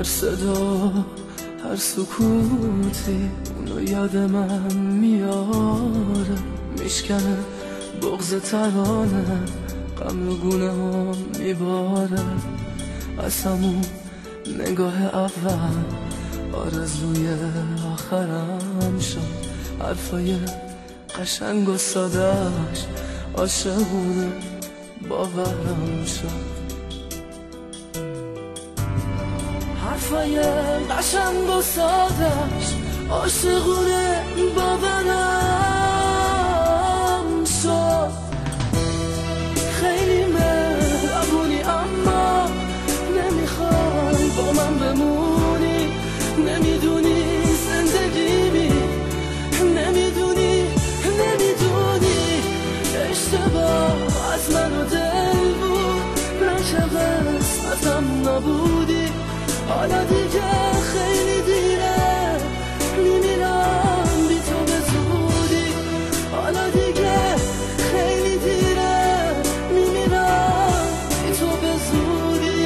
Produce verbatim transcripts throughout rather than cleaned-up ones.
هر صدا هر سکوتی اونو یاد من میاره، میشکنه بغض ترانه، غم رو گونه ها میباره. از همون نگاه اول آرزوی آخرم شد، حرفای قشنگ و سادهش عاشقونه باورم شد. حرفای قشنگ و سادهش عاشقونه باورم شد. خیلی مهربونی اما نمیخوای با من بمونی، نمیدونی زندگیمی، نمیدونی نمیدونی اشتباه از من و دل بود، نشه قسمتم نبودی. حالا دیگه خیلی دیره، میمیرم بی تو به زودی. حالا دیگه خیلی دیره، میمیرم بی تو به زودی.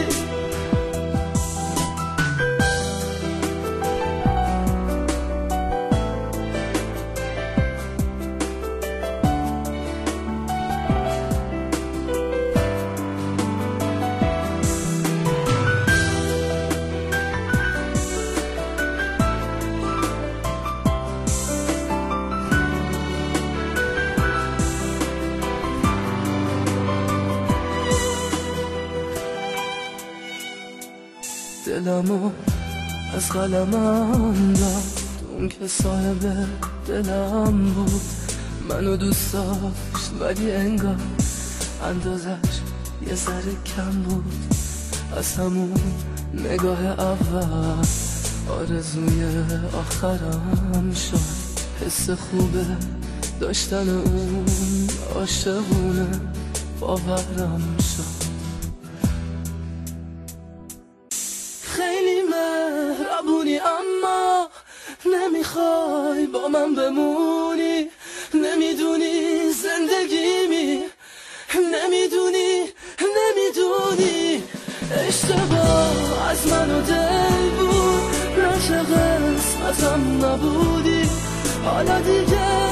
دلمو از قلمم داد اون که صاحب دلم بود، منو دوست داشت ولی انگار اندازش یه ذره کم بود. از همون نگاه اول آرزوی آخرم شد، حس خوبه داشتن اون عاشقونه باورم شد. خیلی مهربونی اما نمیخوای با من بمونی، نمیدونی زندگیمی، نمیدونی نمیدونی اشتباه از من و دل بود، نشه قسمتم نبودی. حالا دیگه